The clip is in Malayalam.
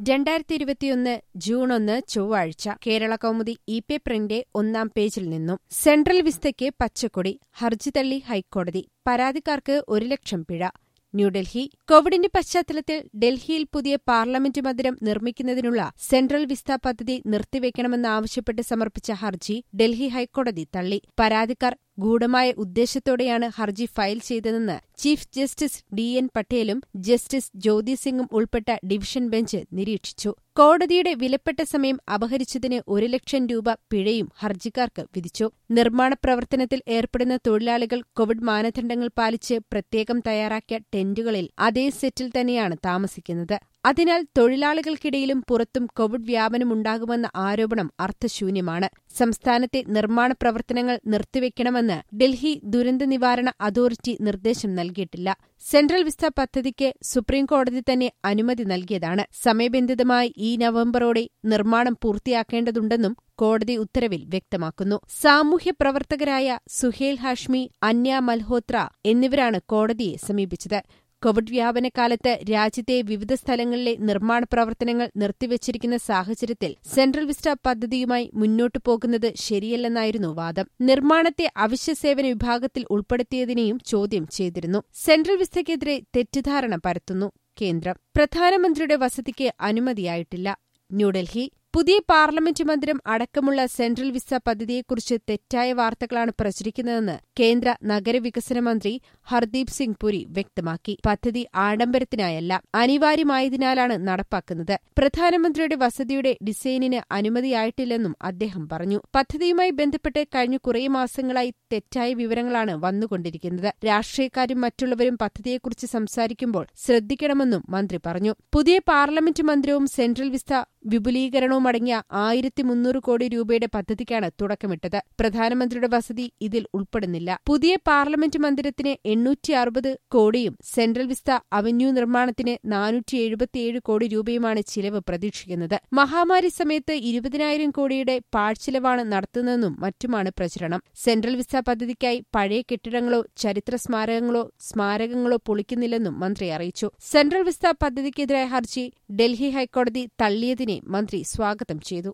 2021 ജൂൺ 1 ചൊവ്വാഴ്ച കേരളകൗമുദി ഇ-പേപ്പറിന്റെ ഒന്നാം പേജിൽ നിന്നും സെൻട്രൽ വിസ്തയ്ക്ക് പച്ചക്കൊടി ഹർജി തള്ളി ഹൈക്കോടതി പരാതിക്കാർക്ക് 1 ലക്ഷം പിഴ ന്യൂഡൽഹി കോവിഡിന്റെ പശ്ചാത്തലത്തിൽ ഡൽഹിയിൽ പുതിയ പാർലമെന്റ് മന്ദിരം നിർമ്മിക്കുന്നതിനുള്ള സെൻട്രൽ വിസ്ത പദ്ധതി നിർത്തിവെക്കണമെന്നാവശ്യപ്പെട്ട് സമർപ്പിച്ച ഹർജി ഡൽഹി ഹൈക്കോടതി തള്ളി പരാതിക്കാർ ഗൂഢമായ ഉദ്ദേശത്തോടെയാണ് ഹർജി ഫയൽ ചെയ്തതെന്ന് ചീഫ് ജസ്റ്റിസ് ഡി.എൻ. പട്ടേലും ജസ്റ്റിസ് ജ്യോതി സിംഗും ഉൾപ്പെട്ട ഡിവിഷൻ ബെഞ്ച് നിരീക്ഷിച്ചു. കോടതിയുടെ വിലപ്പെട്ട സമയം അപഹരിച്ചതിന് 1 ലക്ഷം രൂപ പിഴയും ഹർജിക്കാർക്ക് വിധിച്ചു. നിർമ്മാണ പ്രവർത്തനത്തിൽ ഏർപ്പെടുന്ന തൊഴിലാളികൾ കോവിഡ് മാനദണ്ഡങ്ങൾ പാലിച്ച് പ്രത്യേകം തയ്യാറാക്കിയ ടെന്റുകളിൽ അതേ സെറ്റിൽ തന്നെയാണ് താമസിക്കുന്നത്. അതിനാൽ തൊഴിലാളികൾക്കിടയിലും പുറത്തും കോവിഡ് വ്യാപനമുണ്ടാകുമെന്ന ആരോപണം അർത്ഥശൂന്യമാണ്. സംസ്ഥാനത്തെ നിർമ്മാണ പ്രവർത്തനങ്ങൾ നിർത്തിവെക്കണമെന്ന് ഡൽഹി ദുരന്ത നിവാരണ അതോറിറ്റി നിർദ്ദേശം നൽകിയിട്ടില്ല. സെൻട്രൽ വിസ്ത പദ്ധതിക്ക് സുപ്രീംകോടതി തന്നെ അനുമതി നൽകിയതാണ്. സമയബന്ധിതമായി ഈ നവംബറോടെ നിർമ്മാണം പൂർത്തിയാക്കേണ്ടതുണ്ടെന്നും കോടതി ഉത്തരവിൽ വ്യക്തമാക്കുന്നു. സാമൂഹ്യ പ്രവർത്തകരായ സുഹേൽ ഹാഷ്മി, അന്യ മൽഹോത്ര എന്നിവരാണ് കോടതിയെ സമീപിച്ചത്. കോവിഡ് വ്യാപനകാലത്ത് രാജ്യത്തെ വിവിധ സ്ഥലങ്ങളിലെ നിർമ്മാണ പ്രവർത്തനങ്ങൾ നിർത്തിവച്ചിരിക്കുന്ന സാഹചര്യത്തിൽ സെൻട്രൽ വിസ്റ്റ പദ്ധതിയുമായി മുന്നോട്ടു പോകുന്നത് ശരിയല്ലെന്നായിരുന്നു വാദം. നിർമ്മാണത്തെ അവശ്യ സേവന വിഭാഗത്തിൽ ഉൾപ്പെടുത്തിയതിനെയും ചോദ്യം ചെയ്തിരുന്നു. സെൻട്രൽ വിസ്റ്റയ്ക്കെതിരെ തെറ്റിദ്ധാരണ പരത്തുന്നു കേന്ദ്രം. പ്രധാനമന്ത്രിയുടെ വസതിക്ക് അനുമതിയായിട്ടില്ല. ന്യൂഡൽഹി പുതിയ പാർലമെന്റ് മന്ദിരം അടക്കമുള്ള സെൻട്രൽ വിസ പദ്ധതിയെക്കുറിച്ച് തെറ്റായ വാർത്തകളാണ് പ്രചരിക്കുന്നതെന്ന് കേന്ദ്ര നഗരവികസന മന്ത്രി ഹർദീപ് സിംഗ് പുരി വ്യക്തമാക്കി. പദ്ധതി ആഡംബരത്തിനായല്ല, അനിവാര്യമായതിനാലാണ് നടപ്പാക്കുന്നത്. പ്രധാനമന്ത്രിയുടെ വസതിയുടെ ഡിസൈനിന് അനുമതിയായിട്ടില്ലെന്നും അദ്ദേഹം പറഞ്ഞു. പദ്ധതിയുമായി ബന്ധപ്പെട്ട് കഴിഞ്ഞ കുറേ മാസങ്ങളായി തെറ്റായ വിവരങ്ങളാണ് വന്നുകൊണ്ടിരിക്കുന്നത്. രാഷ്ട്രീയക്കാരും മറ്റുള്ളവരും പദ്ധതിയെക്കുറിച്ച് സംസാരിക്കുമ്പോൾ ശ്രദ്ധിക്കണമെന്നും മന്ത്രി പറഞ്ഞു. പുതിയ പാർലമെന്റ് മന്ദിരവും സെൻട്രൽ വിസ വിപുലീകരണവും അടങ്ങിയ 1300 കോടി രൂപയുടെ പദ്ധതിക്കാണ് തുടക്കമിട്ടത്. പ്രധാനമന്ത്രിയുടെ വസതി ഇതിൽ ഉൾപ്പെടുന്നില്ല. പുതിയ പാർലമെന്റ് മന്ദിരത്തിന് 860 കോടിയും സെൻട്രൽ വിസ്ത അവന്യൂ നിർമ്മാണത്തിന് 477 കോടി രൂപയുമാണ് ചിലവ് പ്രതീക്ഷിക്കുന്നത്. മഹാമാരി സമയത്ത് 20,000 കോടിയുടെ പാഴ്ചിലവാണ് നടത്തുന്നതെന്നും മറ്റുമാണ് പ്രചരണം. സെൻട്രൽ വിസ്ത പദ്ധതിക്കായി പഴയ കെട്ടിടങ്ങളോ ചരിത്ര സ്മാരകങ്ങളോ പൊളിക്കുന്നില്ലെന്നും മന്ത്രി അറിയിച്ചു. സെൻട്രൽ വിസ്ത പദ്ധതിക്കെതിരായ ഹർജി ഡൽഹി ഹൈക്കോടതി തള്ളിയതിനെ മന്ത്രി സ്വാഗതം ചെയ്തു.